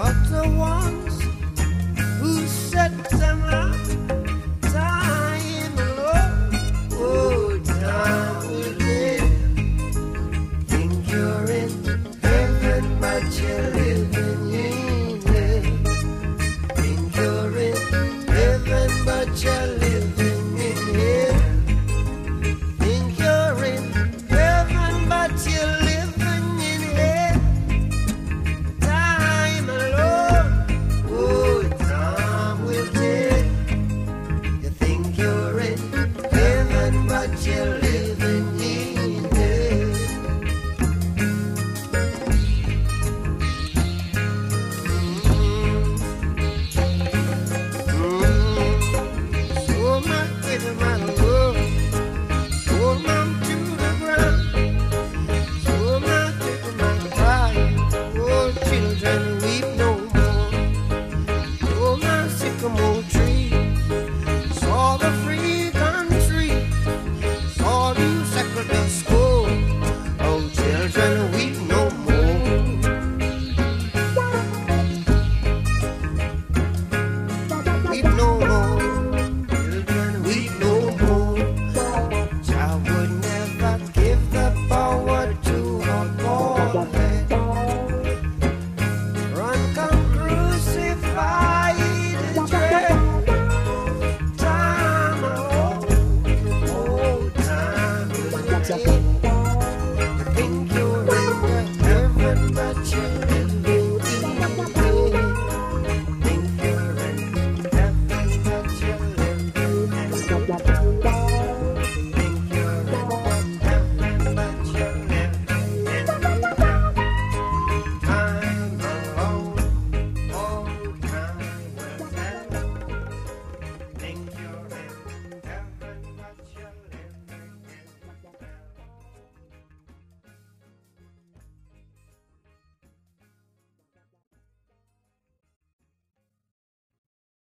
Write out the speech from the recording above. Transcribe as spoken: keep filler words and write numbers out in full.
but the ones who set them out, time alone, oh, time will live. Think you're in heaven, but you're living in hell. Think you're in heaven, but you're living in hell. Think you're in heaven, but you're living in hell. Time alone, oh, time will tell. You think you're in heaven, but you're living in hell. So much with my love, so much to the ground, so much with my pride. Oh, children, weep no more. Oh, my sycamore tree, saw the free country, saw you sacred the school. Oh, children, weep no more. Weep no more. Children, weep no more. I would never give the power to a boy. Run, come crucify the dread. Time, oh, oh, time will take. You think you're in the heaven, but you're